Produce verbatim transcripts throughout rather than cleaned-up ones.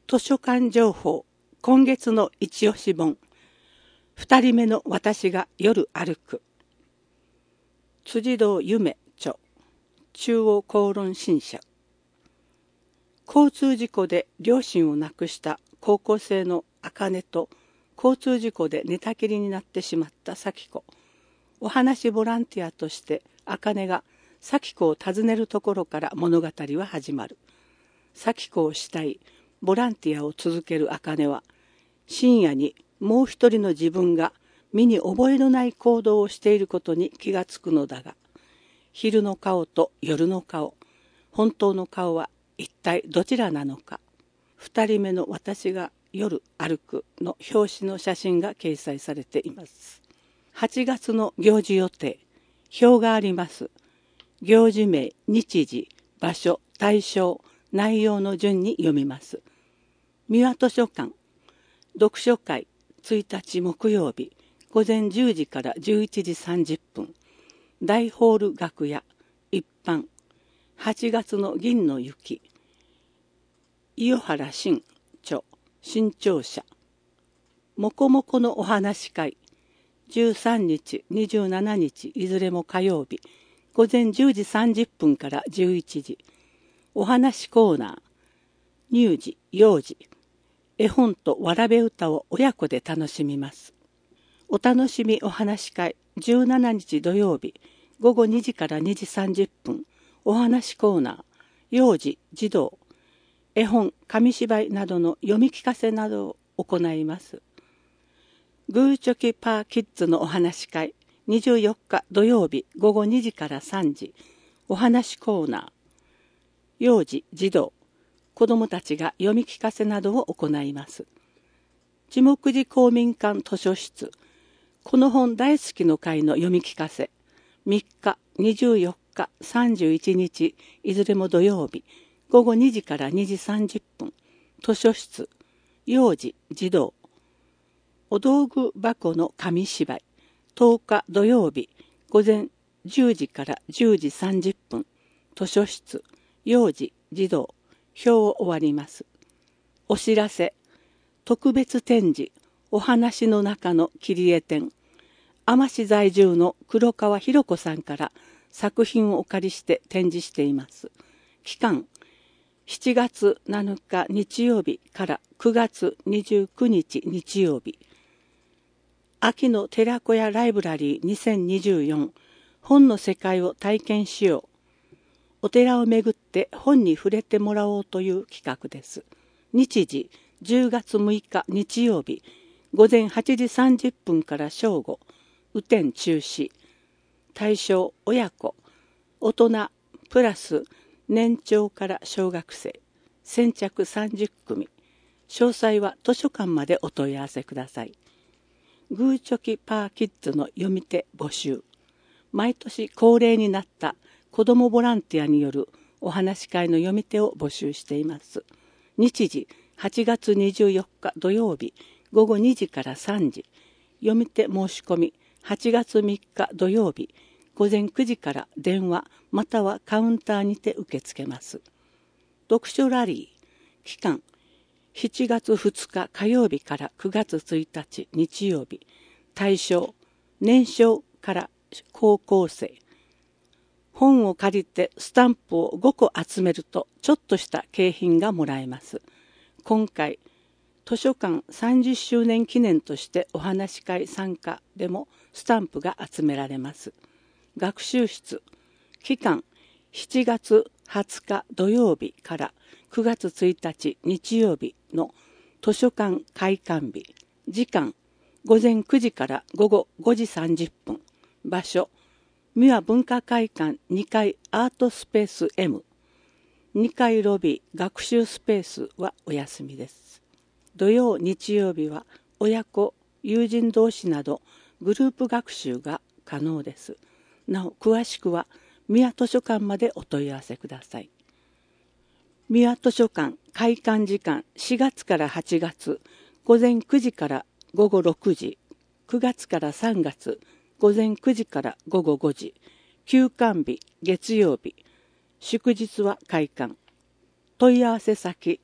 図書館情報、今月の一押し本、二人目の私が夜歩く。辻堂夢著、中央公論新社。交通事故で両親を亡くした高校生の茜と、交通事故で寝たきりになってしまった咲子。お話ボランティアとして茜が咲子を訪ねるところから物語は始まる。咲子を慕い、ボランティアを続ける茜は、深夜にもう一人の自分が身に覚えのない行動をしていることに気がつくのだが、昼の顔と夜の顔、本当の顔は一体どちらなのか。二人目の私が夜歩くの表紙の写真が掲載されています。はちがつの行事予定、表があります。行事名、日時、場所、対象、内容の順に読みます。三輪図書館、読書会、ついたち木曜日、午前じゅうじからじゅういちじさんじゅっぷん、大ホール楽屋、一般、はちがつの銀の雪、伊予原新著、新潮社、もこもこのお話会、じゅうさんにち、にじゅうしちにち、いずれも火曜日、午前じゅうじさんじゅっぷんからじゅういちじ、お話コーナー、乳児、幼児、絵本とわらべ歌を親子で楽しみます。お楽しみお話会、じゅうしちにち土曜日、午後にじからにじさんじゅっぷん、お話コーナー、幼児、児童、絵本、紙芝居などの読み聞かせなどを行います。グーチョキパーキッズのお話会、にじゅうよっか土曜日、午後にじからさんじ、お話コーナー、幼児、児童、子どもたちが読み聞かせなどを行います。地木寺公民館図書室、この本大好きの会の読み聞かせ、みっか、にじゅうよっか、さんじゅういちにち、いずれも土曜日、午後にじからにじさんじゅっぷん、図書室、幼児、児童、お道具箱の紙芝居、とおか土曜日、午前じゅうじからじゅうじさんじゅっぷん、図書室、幼児、児童、表を終わります。お知らせ、特別展示、お話の中の切り絵展、海士在住の黒川博子さんから作品をお借りして展示しています。期間、しちがつなのか日曜日からくがつにじゅうくにち日曜日。秋の寺子屋ライブラリーにせんにじゅうよん、本の世界を体験しよう。お寺をめぐって本に触れてもらおうという企画です。日時、じゅうがつむいか日曜日、午前はちじさんじゅっぷんから正午、雨天中止。対象、親子、大人、プラス、年長から小学生、先着さんじゅっくみ。詳細は図書館までお問い合わせください。グーチョキパーキッズの読み手募集。毎年恒例になった子どもボランティアによるお話会の読み手を募集しています。日時、はちがつにじゅうよっか土曜日、午後にじからさんじ。読み手申し込み、はちがつみっか土曜日、午前くじから電話またはカウンターにて受け付けます。読書ラリー、期間、しちがつふつか火曜日からくがつついたち日曜日。対象、年少から高校生。本を借りてスタンプをごこ集めるとちょっとした景品がもらえます。今回、図書館さんじゅっしゅうねん記念としてお話会参加でもスタンプが集められます。学習室、期間、しちがつはつか土曜日からくがつついたち日曜日の図書館開館日。時間、午前くじから午後ごじさんじゅっぷん。場所、三輪文化会館にかいアートスペース エム。にかいロビー学習スペースはお休みです。土曜、日曜日は親子、友人同士などグループ学習が可能です。なお、詳しくは三輪図書館までお問い合わせください。三輪図書館開館時間しがつからはちがつ、午前くじから午後ろくじ、くがつからさんがつ、午前くじから午後ごじ、休館日、月曜日、祝日は開館。問い合わせ先、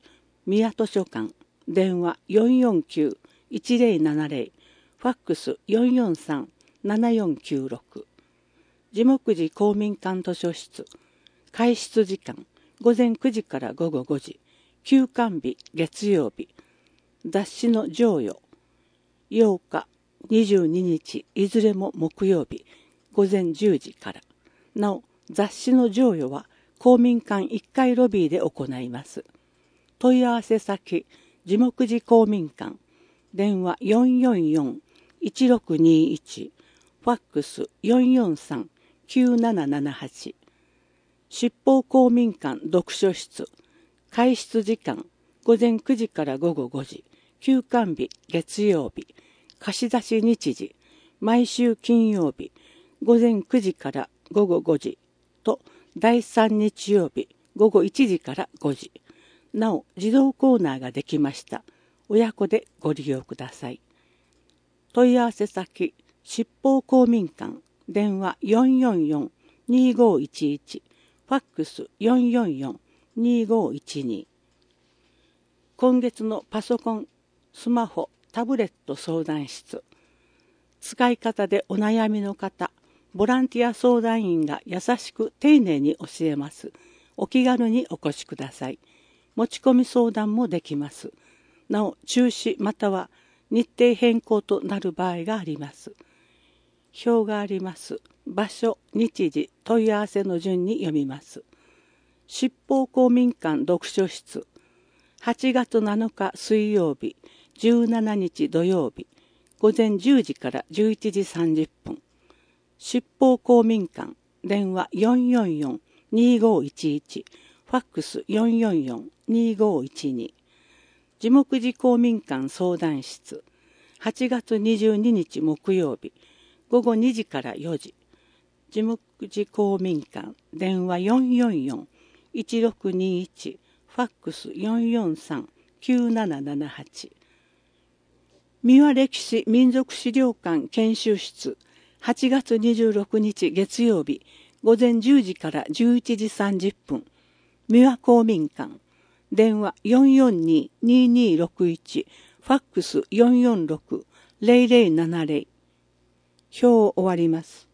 宮図書館、電話 よんよんきゅう いちぜろななぜろ、ファックス よんよんさん ななよんきゅうろく。地木寺公民館図書室、開室時間、午前くじから午後ごじ、休館日月曜日、雑誌の譲与、ようか、にじゅうににちいずれも木曜日、午前じゅうじから。なお、雑誌の譲与は公民館いっかいロビーで行います。問い合わせ先、地木寺公民館、電話 よんよんよん いちろくにいち、ファックス よんよんさん きゅうななななはち。七宝公民館読書室、開室時間、午前くじから午後ごじ、休館日月曜日、貸し出し日時、毎週金曜日、午前くじから午後ごじと、だいさん日曜日、午後いちじからごじ。なお、自動コーナーができました。親子でご利用ください。問い合わせ先、七宝公民館、電話 よんよんよん にごいちいち、ファックス よんよんよん にごいちに。今月のパソコン、スマホ、タブレット相談室。使い方でお悩みの方、ボランティア相談員が優しく丁寧に教えます。お気軽にお越しください。持ち込み相談もできます。なお、中止または日程変更となる場合があります。表があります。場所、日時、問い合わせの順に読みます。七宝公民館読書室、はちがつなのか水曜日、じゅうしちにち土曜日、午前じゅうじからじゅういちじさんじゅっぷん。七宝公民館、電話 よんよんよん にごいちいち、ファックス よんよんよん にごいちに。地木寺公民館相談室、はちがつにじゅうににち木曜日、ごごにじからよじ。地木寺公民館、電話 よんよんよん いちろくにいち、ファックス よんよんさん きゅうななななはち。三輪歴史民族資料館研修室、はちがつにじゅうろくにち月曜日、午前じゅうじからじゅういちじさんじゅっぷん。三輪公民館、電話 よんよんに ににろくいち、ファックス よんよんろく ぜろぜろななぜろ。表を終わります。